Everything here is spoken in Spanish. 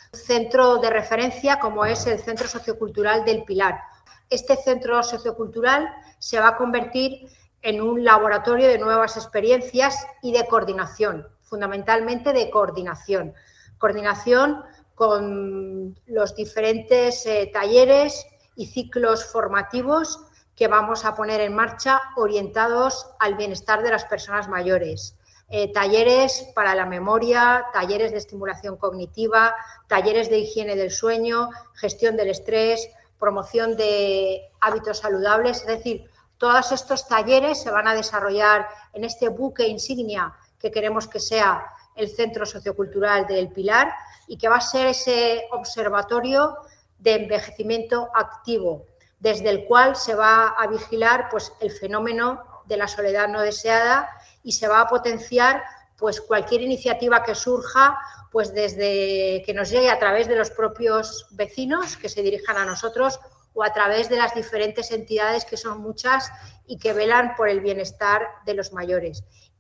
centro de referencia como es el Centro Sociocultural del Pilar. Este centro sociocultural se va a convertir en un laboratorio de nuevas experiencias y de coordinación, fundamentalmente de coordinación. Coordinación con los diferentes talleres y ciclos formativos que vamos a poner en marcha orientados al bienestar de las personas mayores. Talleres para la memoria, talleres de estimulación cognitiva, talleres de higiene del sueño, gestión del estrés, promoción de hábitos saludables. Es decir, todos estos talleres se van a desarrollar en este buque insignia que queremos que sea el Centro Sociocultural del Pilar y que va a ser ese observatorio de envejecimiento activo, desde el cual se va a vigilar pues, el fenómeno de la soledad no deseada y se va a potenciar pues, cualquier iniciativa que surja pues, desde que nos llegue a través de los propios vecinos que se dirijan a nosotros o a través de las diferentes entidades que son muchas y que velan por el bienestar de los mayores.